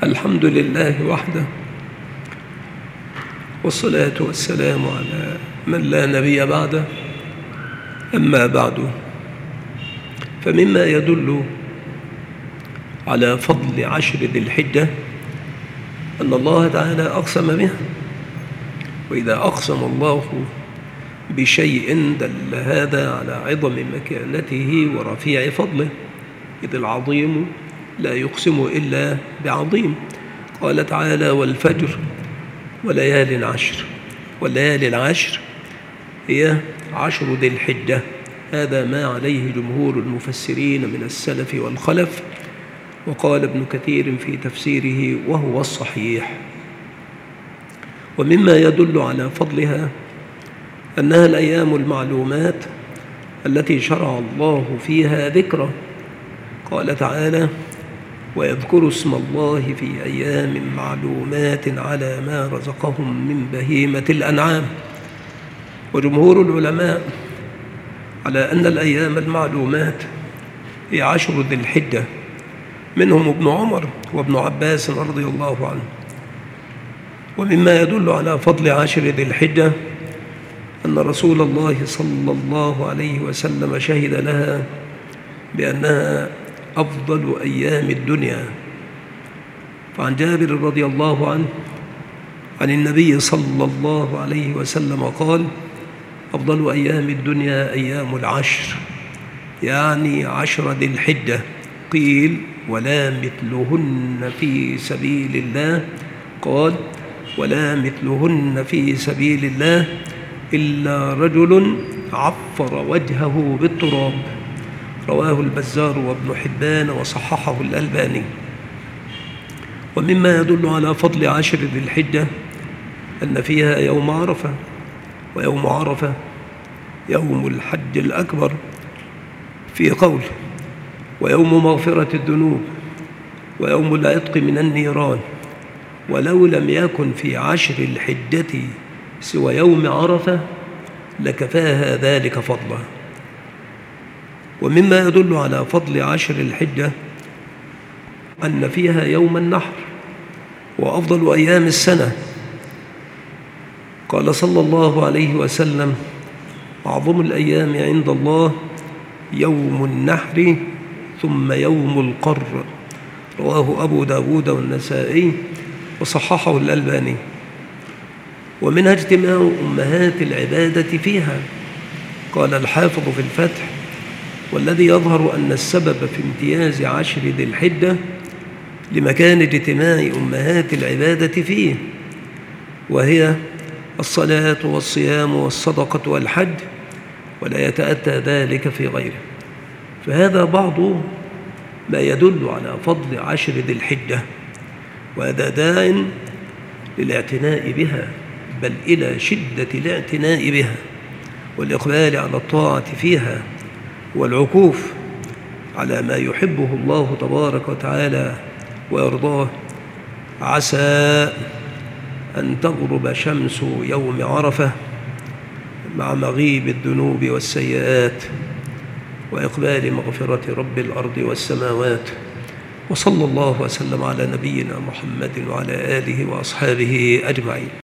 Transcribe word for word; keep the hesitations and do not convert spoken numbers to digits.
الحمد لله وحده، والصلاة والسلام على من لا نبي بعده. أما بعد، فمما يدل على فضل عشر ذي الحجة أن الله تعالى أقسم بها، وإذا أقسم الله بشيء دل هذا على عظم مكانته ورفيع فضله، إذ العظيم لا يقسم إلا بعظيم. قال تعالى: والفجر وليال عشر. والليالي العشر هي عشر ذي الحجة، هذا ما عليه جمهور المفسرين من السلف والخلف، وقال ابن كثير في تفسيره وهو الصحيح. ومما يدل على فضلها أنها الأيام المعلومات التي شرع الله فيها ذكره. قال تعالى: ويذكر اسم الله في أيام معلومات على ما رزقهم من بهيمة الأنعام. وجمهور العلماء على أن الأيام المعلومات هي عشر ذي الحجة، منهم ابن عمر وابن عباس رضي الله عنه. ومما يدل على فضل عشر ذي الحجة أن رسول الله صلى الله عليه وسلم شهد لها بأنها أفضل أيام الدنيا. فعن جابر رضي الله عنه عن النبي صلى الله عليه وسلم قال: أفضل أيام الدنيا أيام العشر، يعني عشر ذي الحجة. قيل: ولا مثلهن في سبيل الله؟ قال: ولا مثلهن في سبيل الله إلا رجل عفر وجهه بالتراب. رواه البزار وابن حبان وصححه الألباني. ومما يدل على فضل عشر ذي الحجة أن فيها يوم عرفة، ويوم عرفة يوم الحج الأكبر، في قول: ويوم مغفرة الذنوب، ويوم العتق من النيران. ولو لم يكن في عشر الحجة سوى يوم عرفة لكفاها ذلك فضلا. ومما يدل على فضل عشر الحجة أن فيها يوم النحر، وأفضل أيام السنة. قال صلى الله عليه وسلم: أعظم الأيام عند الله يوم النحر ثم يوم القر. رواه أبو داود والنسائي وصححه الألباني. ومنها اجتماع أمهات العبادة فيها. قال الحافظ في الفتح: والذي يظهر أن السبب في امتياز عشر ذي الحجة لمكان اجتماع أمهات العبادة فيه، وهي الصلاة والصيام والصدقة والحج، ولا يتأتى ذلك في غيره. فهذا بعض ما يدل على فضل عشر ذي الحجة، وهذا داع للاعتناء بها، بل إلى شدة الاعتناء بها والإقبال على الطاعة فيها والعكوف على ما يحبه الله تبارك وتعالى ويرضاه. عسى أن تغرب شمس يوم عرفة مع مغيب الذنوب والسيئات وإقبال مغفرة رب الأرض والسماوات. وصلى الله وسلم على نبينا محمد وعلى آله وأصحابه أجمعين.